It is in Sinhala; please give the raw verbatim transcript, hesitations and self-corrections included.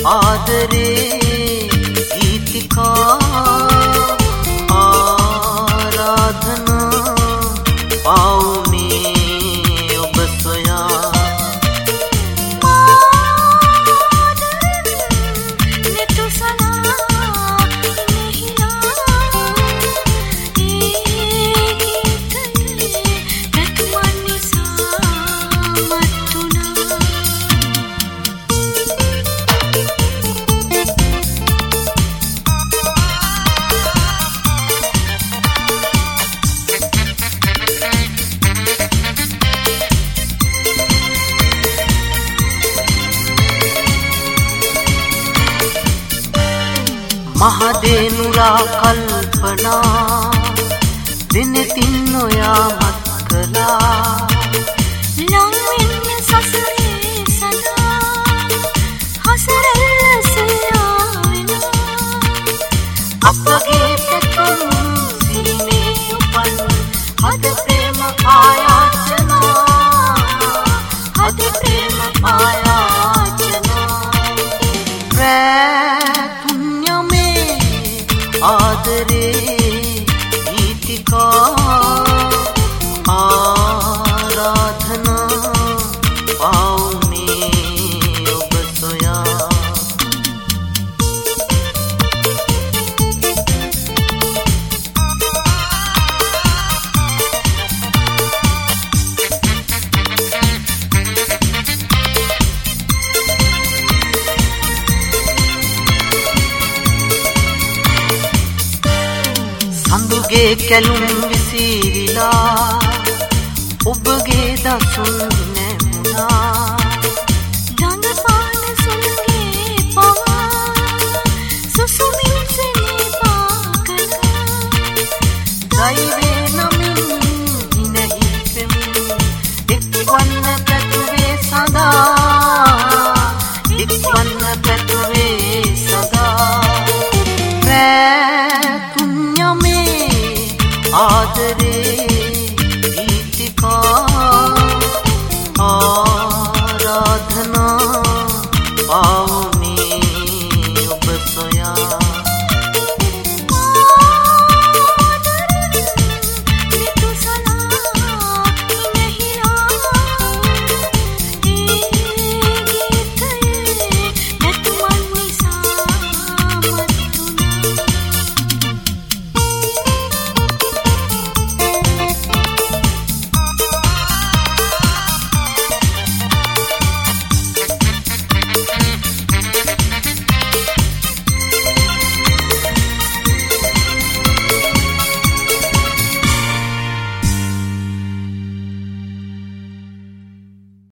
ආදරේ ගීතිකා ආරාධනා පාවුනේ ඔබ සොයා මහදේනුලා කල්පනා දිනෙතින් නොයා මත් කළා ලං වෙන්න සසරේ සදා හසරෙල්ල සොයා වෙනවා අපගේ පැතුම් සීනේ උපන් හද ප්‍රේම ආයාචනා හද ප්‍රේම ආයාචනා ආදරේ ගීතිකා ආරාධනා පාවුනේ ඔබ සොයා සඳුගේ කැලුම් විසිරිලා ඔබගේ දසුන්